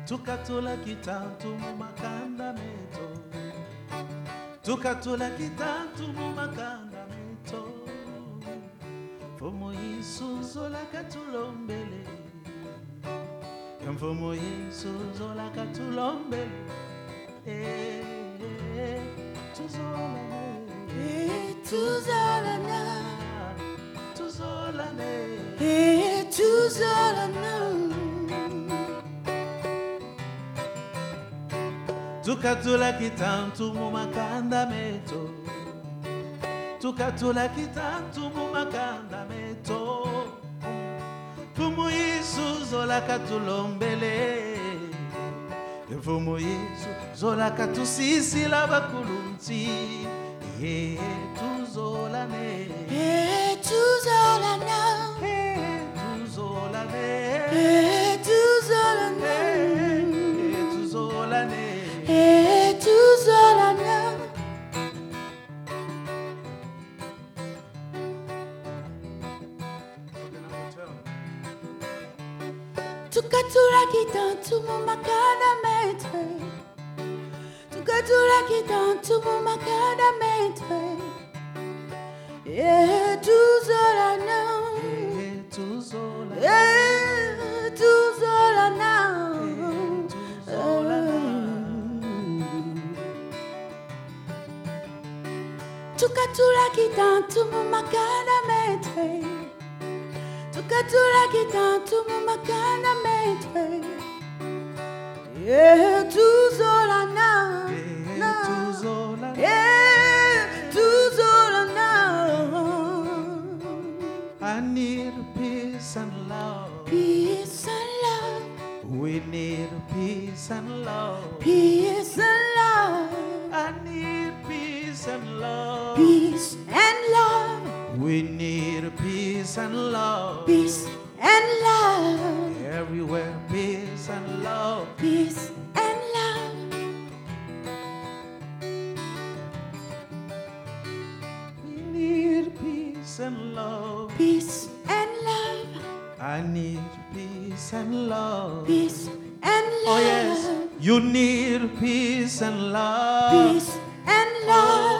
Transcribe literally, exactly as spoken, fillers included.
tukatula kitantu mu makanda meto, tukatula kitantu mu makanda meto, Mfumu Yesu zola katulombele, Mfumu Yesu zola katulombele, eh, eh, tuzolane, Eh, tuzolana, tuzolane, eh, tuzolana. tukatula kitantu mu makanda meto, tukatula kitantu mu makanda meto, Mfumu Yesu zola katulombele, Mfumu Yesu zola katusisila bakulunti, eh, tuzolane, Eh, tuzolana, eh, tuzolane, eh, tuzolana, eh, tuzolane. eh, tuzolana. Tukatula kitantu mu makanda meto, tukatula kitantu mu makanda meto, eh, tuzolana, Eh, tuzolane, eh, tuzolana. Tukatula kitantu mu makanda meto, tukatula kitantu mu makanda meto, eh, tuzolana, eh, na. tuzolane. Eh, tuzolana. I need peace and love. Peace and love, We need peace and love. peace and love, I need peace and love. peace and love, We need peace and love. peace and love, Everywhere, peace and love. peace and love. We need peace and love. Peace and love, I need peace and love. peace and love, Oh yes, you need peace and love. peace and love.